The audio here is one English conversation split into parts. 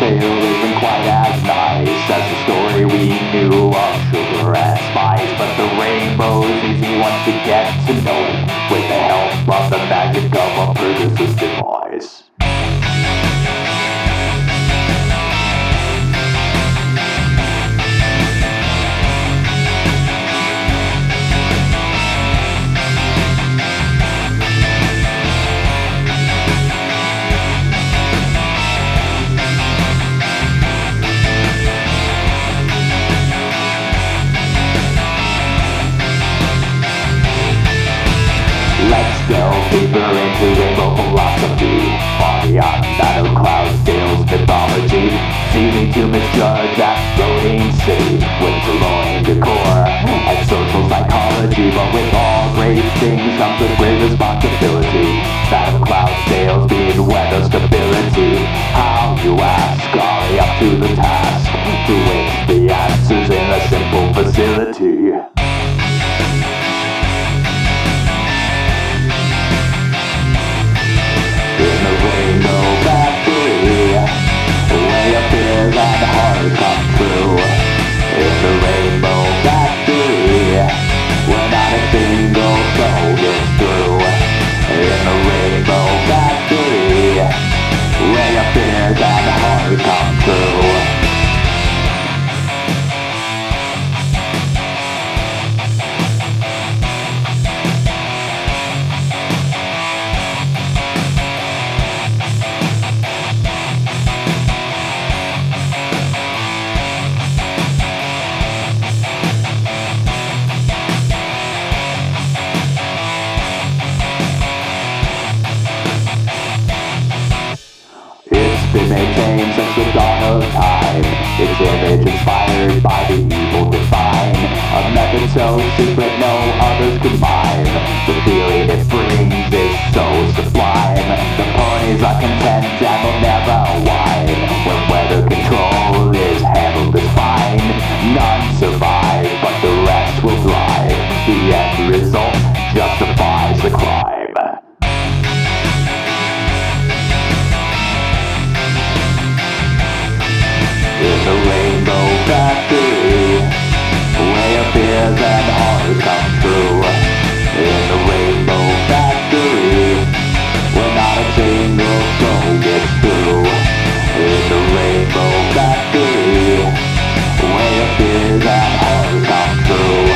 tale isn't quite as nice as the story we knew of sugar and spice. But the rainbow's easy once you get to know it, with the help of the magic of a Pegasus device. Let's delve deeper into rainbow philosophy, far beyond that of Cloudsdale's mythology. It's easy to misjudge that floating city with glowing decor and social psychology, but with all great things comes a great responsibility, that of Cloudsdale's being weather stability. How, you ask, are we up to the task? To which the answer's in a simple facility. Been maintained since the dawn of time, its image inspired by the evil divine, a method so secret no others could mime. The feeling it brings is so sublime. The ponies are content and will never whine. When weather control is handled as fine, none survive, but the rest will thrive. The end result justifies the crime. In the rainbow factory, where fears and horrors come true. In the rainbow factory, where not a single soul gets through. In the rainbow factory, where fears and horrors come true.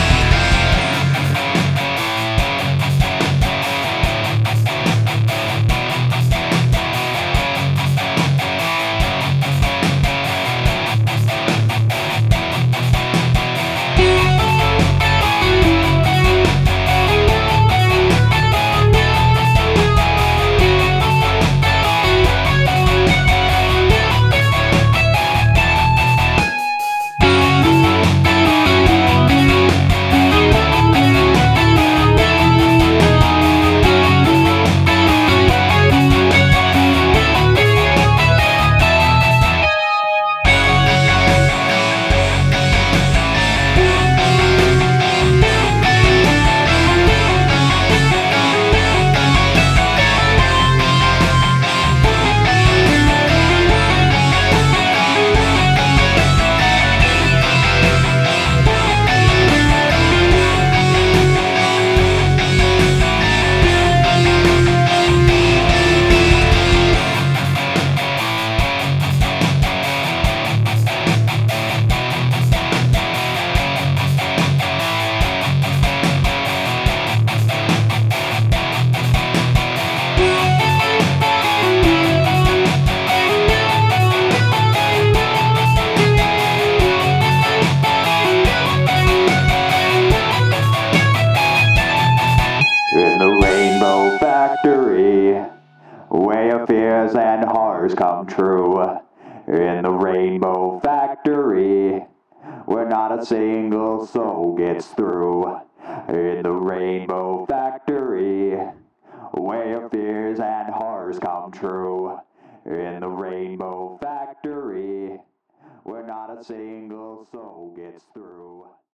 In the rainbow factory, where fears and horrors come true. In the rainbow factory, where not a single soul gets through. In the rainbow factory, where fears and horrors come true. In the rainbow factory, where not a single soul gets through.